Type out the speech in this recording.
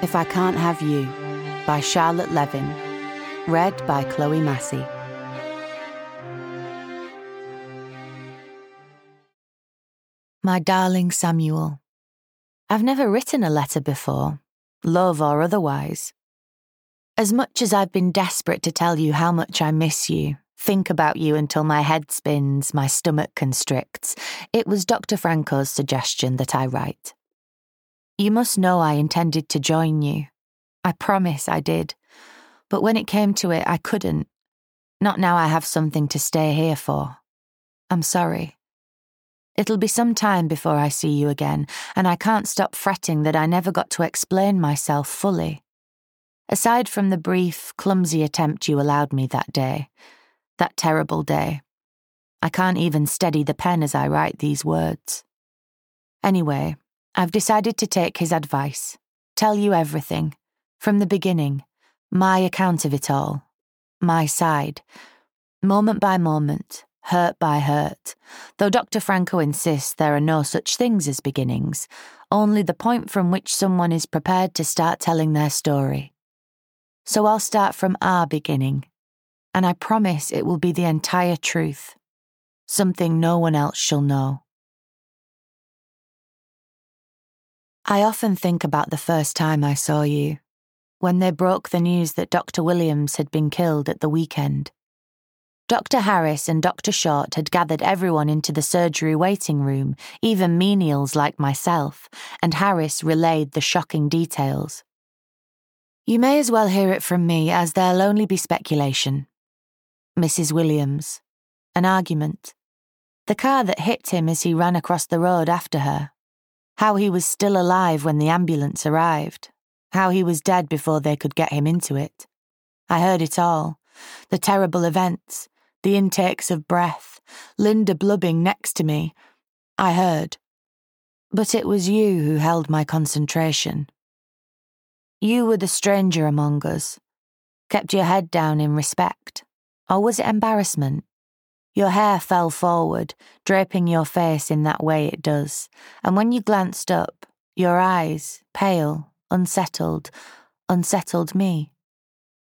If I Can't Have You by Charlotte Levin. Read by Chloe Massey. My darling Samuel, I've never written a letter before, love or otherwise. As much as I've been desperate to tell you how much I miss you, think about you until my head spins, my stomach constricts, it was Dr. Franco's suggestion that I write. You must know I intended to join you. I promise I did. But when it came to it, I couldn't. Not now I have something to stay here for. I'm sorry. It'll be some time before I see you again, and I can't stop fretting that I never got to explain myself fully. Aside from the brief, clumsy attempt you allowed me that day, that terrible day, I can't even steady the pen as I write these words. Anyway, I've decided to take his advice, tell you everything, from the beginning, my account of it all, my side, moment by moment, hurt by hurt, though Dr. Franco insists there are no such things as beginnings, only the point from which someone is prepared to start telling their story. So I'll start from our beginning, and I promise it will be the entire truth, something no one else shall know. I often think about the first time I saw you, when they broke the news that Dr. Williams had been killed at the weekend. Dr. Harris and Dr. Short had gathered everyone into the surgery waiting room, even menials like myself, and Harris relayed the shocking details. You may as well hear it from me, as there'll only be speculation. Mrs. Williams. An argument. The car that hit him as he ran across the road after her. How he was still alive when the ambulance arrived. How he was dead before they could get him into it. I heard it all. The terrible events, the intakes of breath, Linda blubbing next to me. I heard. But it was you who held my concentration. You were the stranger among us. Kept your head down in respect. Or was it embarrassment? Your hair fell forward, draping your face in that way it does, and when you glanced up, your eyes, pale, unsettled me.